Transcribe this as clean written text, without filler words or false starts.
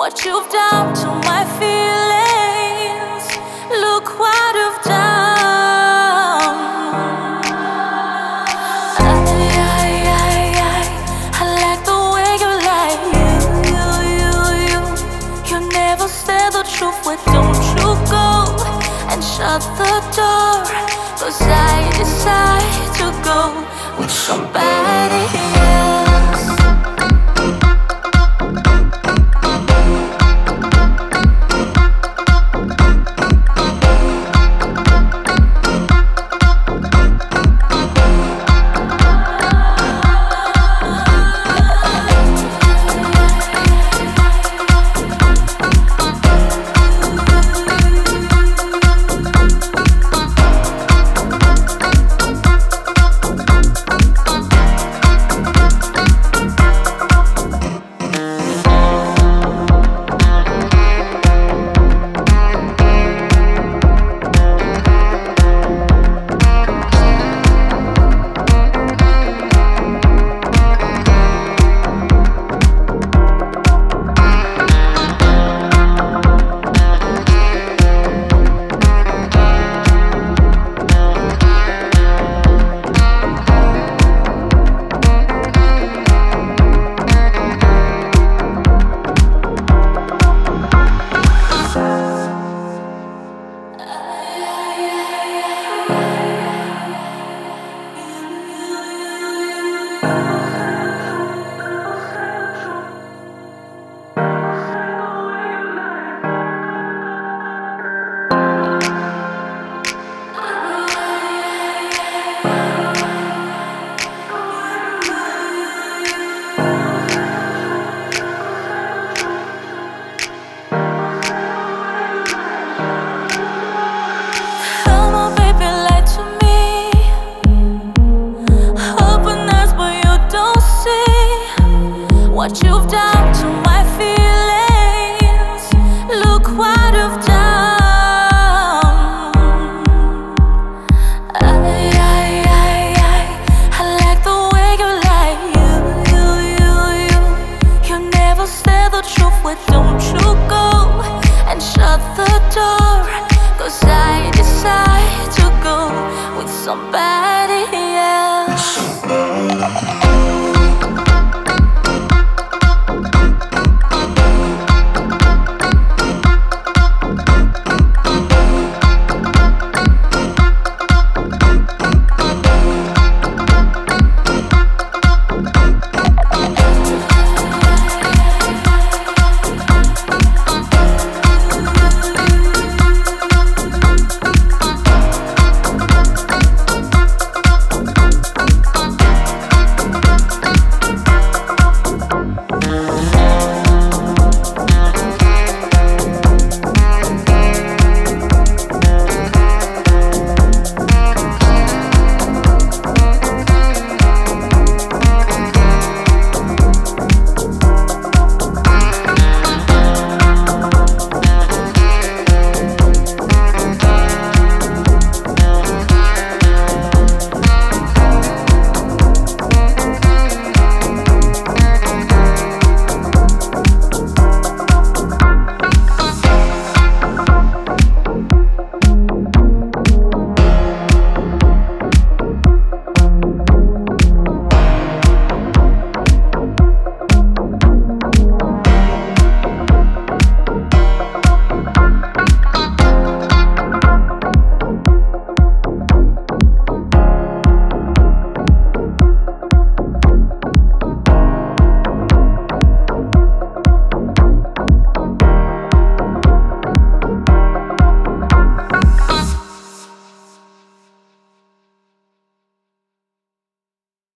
what you've done to my feelings. Look what you've done. I like the way you lie. You never say the truth. Why don't you go and shut the door? 'Cause I decide to go with somebody else. What you've done to my feelings. Look what you've done. I like the way you lie. You never say the truth. Why don't you go and shut the door? 'Cause I decide to go with somebody else.